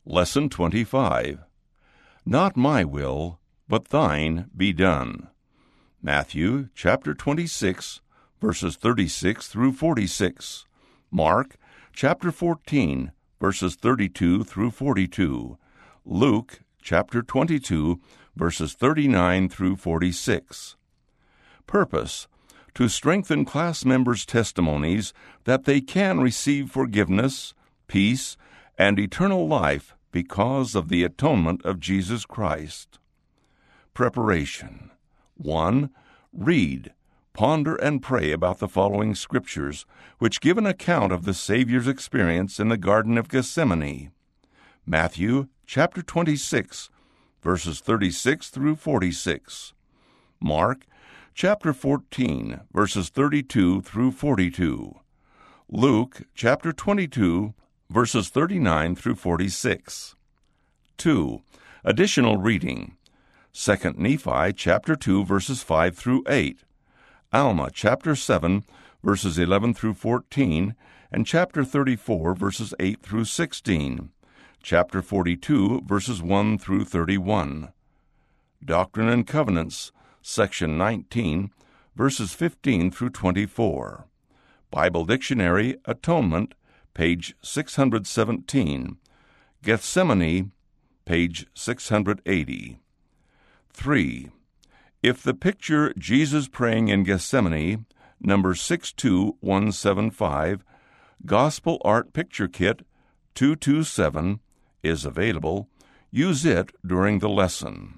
Lesson 25. Not my will, but thine be done. Matthew chapter 26, verses 36 through 46. Mark chapter 14, verses 32 through 42. Luke chapter 22, verses 39 through 46. Purpose: to strengthen class members' testimonies that they can receive forgiveness, peace, and eternal life because of the atonement of Jesus Christ. Preparation. 1. Read, ponder, and pray about the following scriptures, which give an account of the Savior's experience in the Garden of Gethsemane. Matthew chapter 26, verses 36 through 46. Mark chapter 14, verses 32 through 42. Luke chapter 22, verses 39 through 46. 2. Additional reading. 2 Nephi chapter 2, verses 5 through 8. Alma chapter 7, verses 11 through 14, and chapter 34, verses 8 through 16. Chapter 42, verses 1 through 31. Doctrine and Covenants, section 19, verses 15 through 24. Bible Dictionary, Atonement, page 617. Gethsemane, page 680. 3. If the picture Jesus praying in Gethsemane, number 62175, Gospel Art Picture Kit 227, is available, use it during the lesson.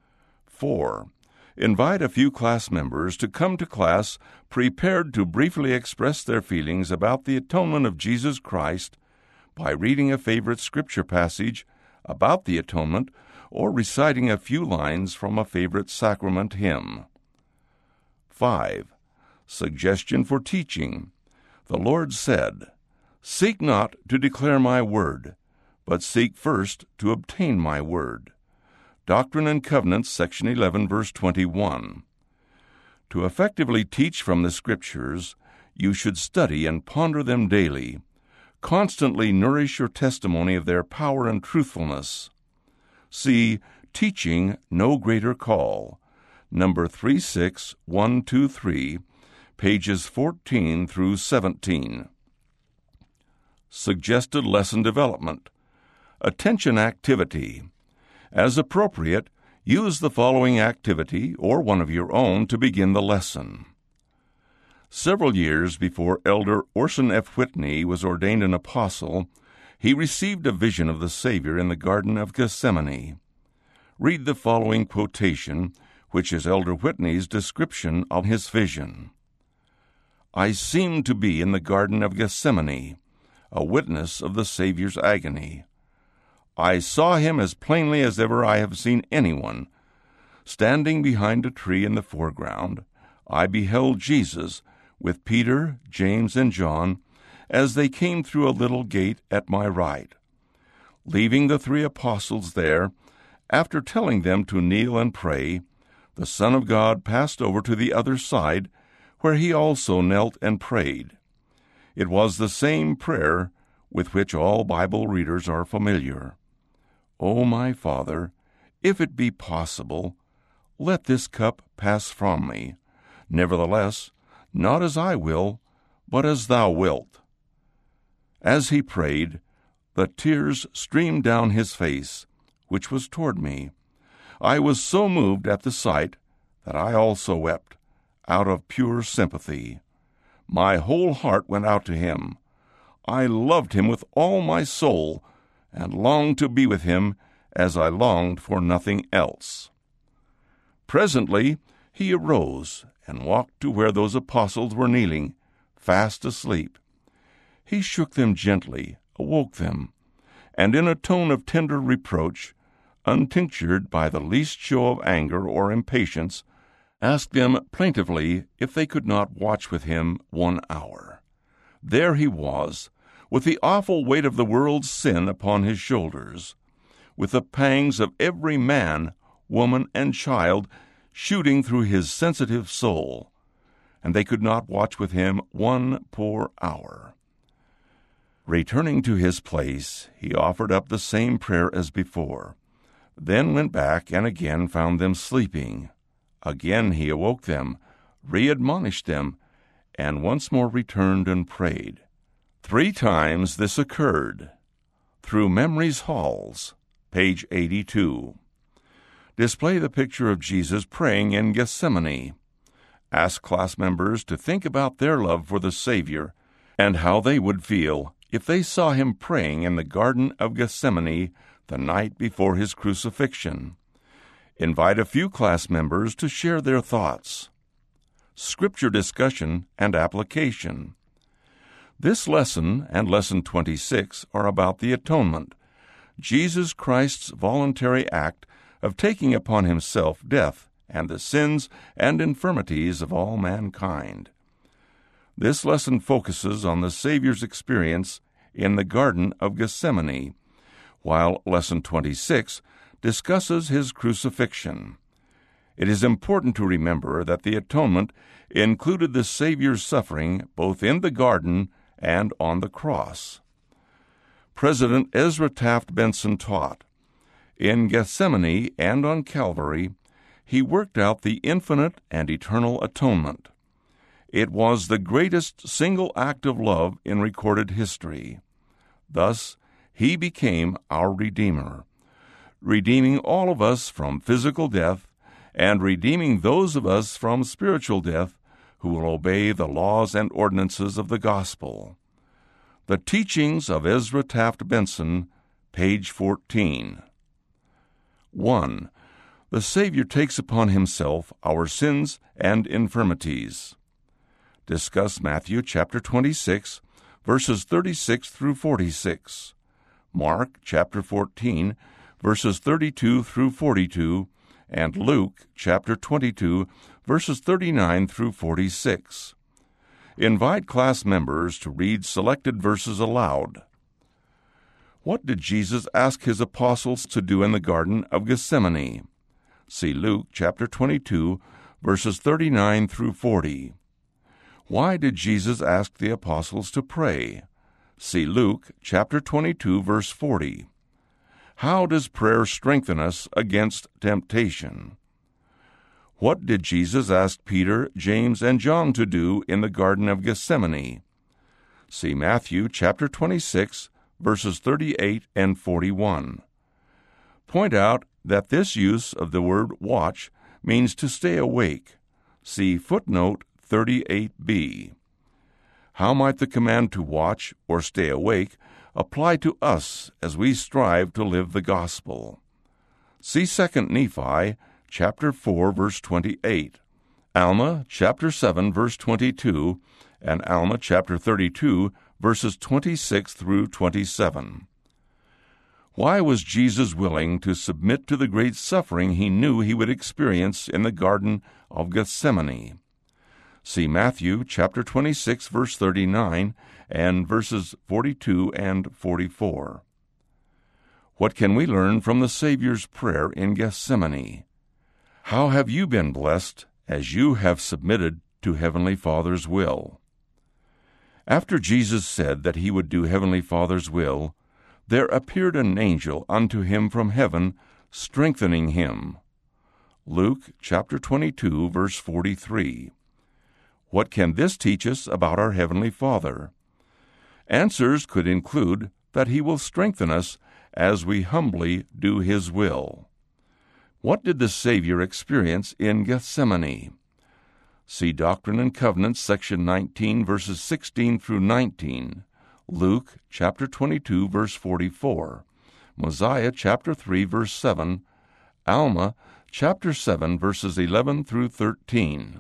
4. Invite a few class members to come to class prepared to briefly express their feelings about the atonement of Jesus Christ by reading a favorite scripture passage about the atonement or reciting a few lines from a favorite sacrament hymn. 5. Suggestion for teaching. The Lord said, "Seek not to declare my word, but seek first to obtain my word." Doctrine and Covenants, section 11, verse 21. To effectively teach from the Scriptures, you should study and ponder them daily. Constantly nourish your testimony of their power and truthfulness. See Teaching No Greater Call, number 36123, pages 14 through 17. Suggested lesson development. Attention activity. As appropriate, use the following activity or one of your own to begin the lesson. Several years before Elder Orson F. Whitney was ordained an apostle, he received a vision of the Savior in the Garden of Gethsemane. Read the following quotation, which is Elder Whitney's description of his vision. "I seemed to be in the Garden of Gethsemane, a witness of the Savior's agony. I saw him as plainly as ever I have seen anyone. Standing behind a tree in the foreground, I beheld Jesus with Peter, James, and John as they came through a little gate at my right. Leaving the 3 apostles there, after telling them to kneel and pray, the Son of God passed over to the other side, where he also knelt and prayed. It was the same prayer with which all Bible readers are familiar. O my Father, if it be possible, let this cup pass from me. Nevertheless, not as I will, but as thou wilt." As he prayed, the tears streamed down his face, which was toward me. I was so moved at the sight that I also wept, out of pure sympathy. My whole heart went out to him. I loved him with all my soul, and longed to be with him as I longed for nothing else. Presently he arose and walked to where those apostles were kneeling, fast asleep. He shook them gently, awoke them, and in a tone of tender reproach, untinctured by the least show of anger or impatience, asked them plaintively if they could not watch with him 1 hour. There he was, with the awful weight of the world's sin upon his shoulders, with the pangs of every man, woman, and child shooting through his sensitive soul, and they could not watch with him 1 poor hour. Returning to his place, he offered up the same prayer as before, then went back and again found them sleeping. Again he awoke them, re-admonished them, and once more returned and prayed. 3 times this occurred. Through Memory's Halls, page 82. Display the picture of Jesus praying in Gethsemane. Ask class members to think about their love for the Savior and how they would feel if they saw him praying in the Garden of Gethsemane the night before his crucifixion. Invite a few class members to share their thoughts. Scripture discussion and application. This lesson and Lesson 26 are about the atonement, Jesus Christ's voluntary act of taking upon himself death and the sins and infirmities of all mankind. This lesson focuses on the Savior's experience in the Garden of Gethsemane, while Lesson 26 discusses his crucifixion. It is important to remember that the atonement included the Savior's suffering both in the garden and on the cross. President Ezra Taft Benson taught, "In Gethsemane and on Calvary, he worked out the infinite and eternal atonement. It was the greatest single act of love in recorded history. Thus, he became our Redeemer, redeeming all of us from physical death and redeeming those of us from spiritual death who will obey the laws and ordinances of the gospel." The Teachings of Ezra Taft Benson, page 14. 1. The Savior takes upon himself our sins and infirmities. Discuss Matthew chapter 26, verses 36 through 46, Mark chapter 14, verses 32 through 42, and Luke chapter 22, verses 39 through 46. Invite class members to read selected verses aloud. What did Jesus ask his apostles to do in the Garden of Gethsemane? See Luke chapter 22, verses 39 through 40. Why did Jesus ask the apostles to pray? See Luke chapter 22, verse 40. How does prayer strengthen us against temptation? What did Jesus ask Peter, James, and John to do in the Garden of Gethsemane? See Matthew chapter 26, verses 38 and 41. Point out that this use of the word watch means to stay awake. See footnote 38b. How might the command to watch or stay awake apply to us as we strive to live the gospel? See 2 Nephi chapter 4, verse 28, Alma chapter 7, verse 22, and Alma chapter 32, verses 26 through 27. Why was Jesus willing to submit to the great suffering he knew he would experience in the Garden of Gethsemane? See Matthew chapter 26, verse 39, and verses 42 and 44. What can we learn from the Savior's prayer in Gethsemane? How have you been blessed as you have submitted to Heavenly Father's will? After Jesus said that he would do Heavenly Father's will, there appeared an angel unto him from heaven, strengthening him. Luke chapter 22, verse 43. What can this teach us about our Heavenly Father? Answers could include that he will strengthen us as we humbly do his will. What did the Savior experience in Gethsemane? See Doctrine and Covenants, section 19, verses 16 through 19, Luke chapter 22, verse 44, Mosiah chapter 3, verse 7, Alma chapter 7, verses 11 through 13.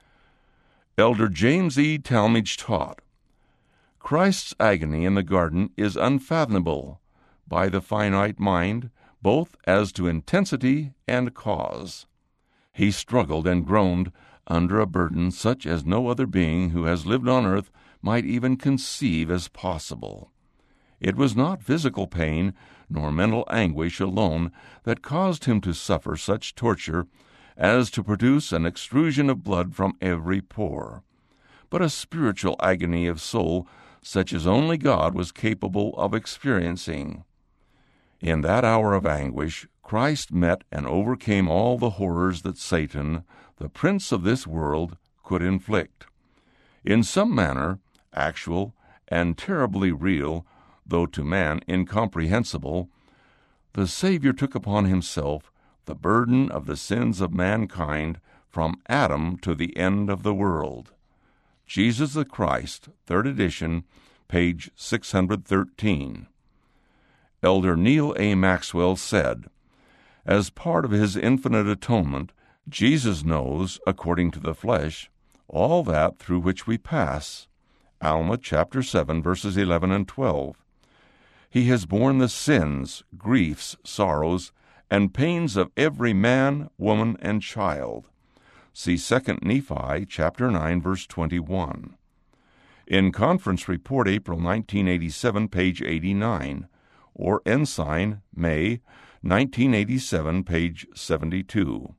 Elder James E. Talmage taught, Christ's agony in the garden is unfathomable by the finite mind, both as to intensity and cause. He struggled and groaned under a burden such as no other being who has lived on earth might even conceive as possible. It was not physical pain nor mental anguish alone that caused him to suffer such torture as to produce an extrusion of blood from every pore, but a spiritual agony of soul such as only God was capable of experiencing. In that hour of anguish, Christ met and overcame all the horrors that Satan, the prince of this world, could inflict. In some manner, actual and terribly real, though to man incomprehensible, the Savior took upon himself the burden of the sins of mankind from Adam to the end of the world. Jesus the Christ, 3rd edition, page 613. Elder Neal A. Maxwell said, "As part of his infinite atonement, Jesus knows, according to the flesh, all that through which we pass." Alma chapter 7, verses 11 and 12. He has borne the sins, griefs, sorrows, and pains of every man, woman, and child. See 2 Nephi chapter 9, verse 21. In Conference Report, April 1987, page 89, or Ensign, May 1987, page 72.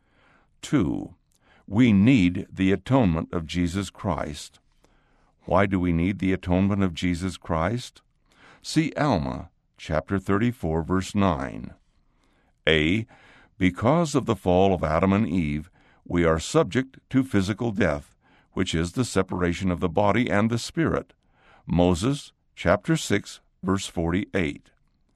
2. We need the atonement of Jesus Christ. Why do we need the atonement of Jesus Christ? See Alma, chapter 34, verse 9. A. Because of the fall of Adam and Eve, we are subject to physical death, which is the separation of the body and the spirit. Moses, chapter 6, verse 48.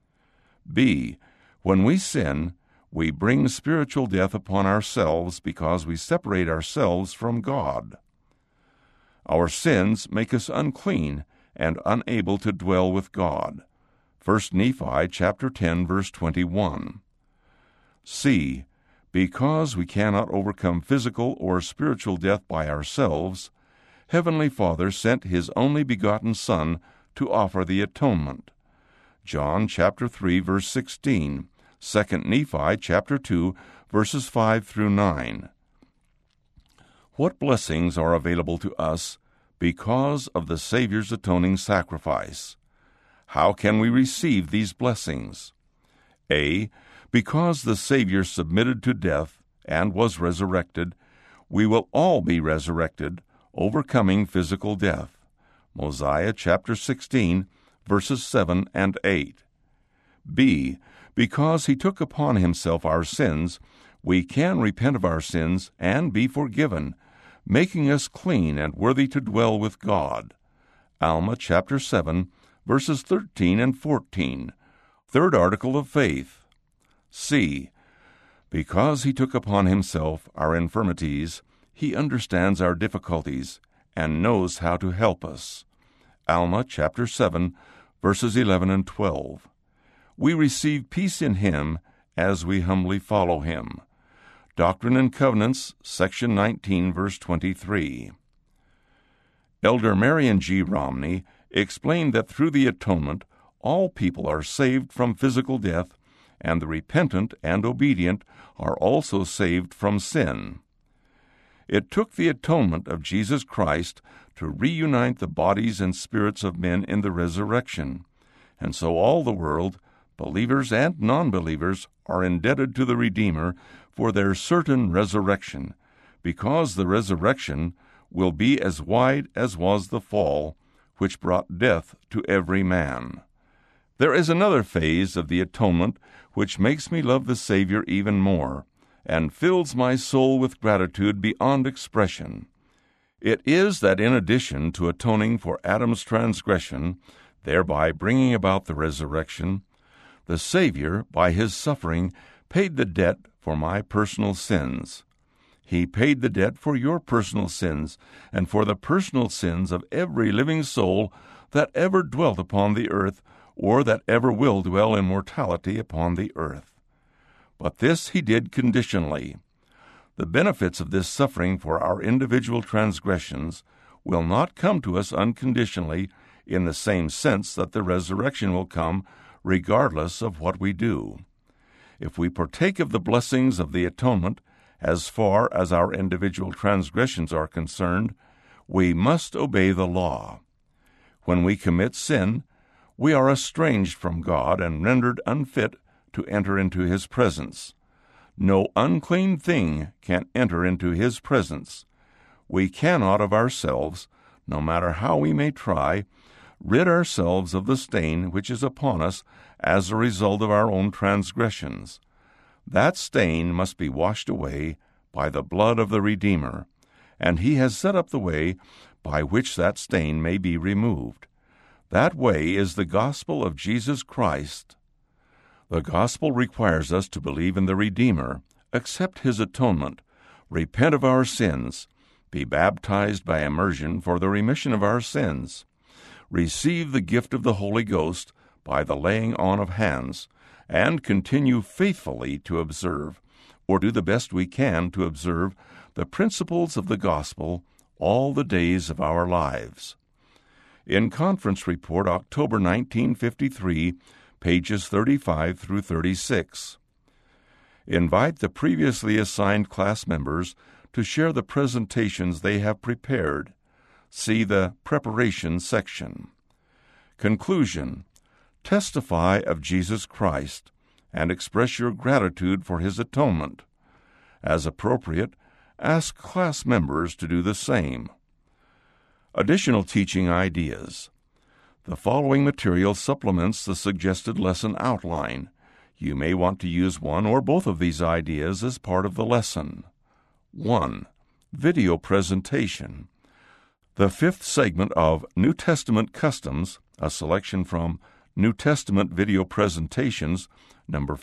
B. When we sin, we bring spiritual death upon ourselves because we separate ourselves from God. Our sins make us unclean and unable to dwell with God. 1 Nephi chapter 10, verse 21. C. Because we cannot overcome physical or spiritual death by ourselves, Heavenly Father sent His only begotten Son to offer the atonement. John chapter 3, verse 16, 2 Nephi chapter 2, verses 5 through 9. What blessings are available to us because of the Savior's atoning sacrifice? How can we receive these blessings? A. Because the Savior submitted to death and was resurrected, we will all be resurrected, overcoming physical death. Mosiah chapter 16, verses 7 and 8. B. Because He took upon Himself our sins, we can repent of our sins and be forgiven, making us clean and worthy to dwell with God. Alma chapter 7, verses 13 and 14. Third article of faith. C. Because He took upon Himself our infirmities, He understands our difficulties and knows how to help us. Alma chapter 7, verses 11 and 12. We receive peace in Him as we humbly follow Him. Doctrine and Covenants, section 19, verse 23. Elder Marion G. Romney explained that through the atonement, all people are saved from physical death, and the repentant and obedient are also saved from sin. It took the atonement of Jesus Christ to reunite the bodies and spirits of men in the resurrection, and so all the world, believers and non-believers, are indebted to the Redeemer for their certain resurrection, because the resurrection will be as wide as was the fall, which brought death to every man. There is another phase of the atonement which makes me love the Savior even more, and fills my soul with gratitude beyond expression. It is that in addition to atoning for Adam's transgression, thereby bringing about the resurrection, the Savior, by His suffering, paid the debt for my personal sins. He paid the debt for your personal sins, and for the personal sins of every living soul that ever dwelt upon the earth, or that ever will dwell in mortality upon the earth. But this He did conditionally. The benefits of this suffering for our individual transgressions will not come to us unconditionally in the same sense that the resurrection will come regardless of what we do. If we partake of the blessings of the atonement as far as our individual transgressions are concerned, we must obey the law. When we commit sin, we are estranged from God and rendered unfit to enter into His presence. No unclean thing can enter into His presence. We cannot of ourselves, no matter how we may try, rid ourselves of the stain which is upon us as a result of our own transgressions. That stain must be washed away by the blood of the Redeemer, and he has set up the way by which that stain may be removed. That way is the gospel of Jesus Christ. The gospel requires us to believe in the Redeemer, accept his atonement, repent of our sins, be baptized by immersion for the remission of our sins, receive the gift of the Holy Ghost by the laying on of hands, and continue faithfully to observe, or do the best we can to observe, the principles of the gospel all the days of our lives. In Conference Report, October 1953, pages 35 through 36. Invite the previously assigned class members to share the presentations they have prepared. See the Preparation section. Conclusion: testify of Jesus Christ and express your gratitude for his atonement. As appropriate, ask class members to do the same. Additional teaching ideas. The following material supplements the suggested lesson outline. You may want to use one or both of these ideas as part of the lesson. 1. Video presentation. The fifth segment of New Testament Customs, a selection from New Testament Video Presentations, number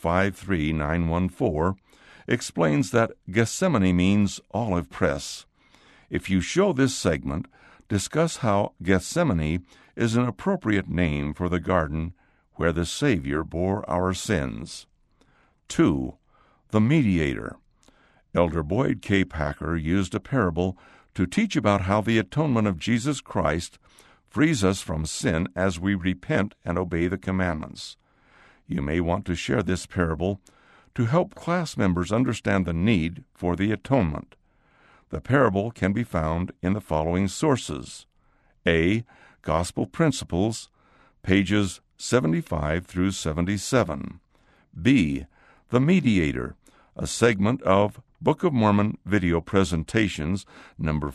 53914, explains that Gethsemane means olive press. If you show this segment, discuss how Gethsemane is an appropriate name for the garden where the Savior bore our sins. 2. The Mediator. Elder Boyd K. Packer used a parable to teach about how the atonement of Jesus Christ frees us from sin as we repent and obey the commandments. You may want to share this parable to help class members understand the need for the atonement. The parable can be found in the following sources: A. Gospel Principles, pages 75 through 77. B. The Mediator, a segment of Book of Mormon Video Presentations, number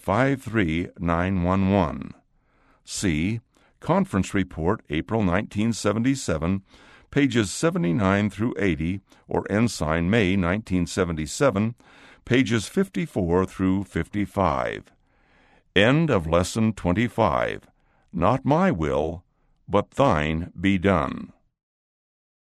53911. C. Conference Report, April 1977, pages 79 through 80, or Ensign, May 1977, pages 54 through 55. End of Lesson 25. Not my will, but thine be done.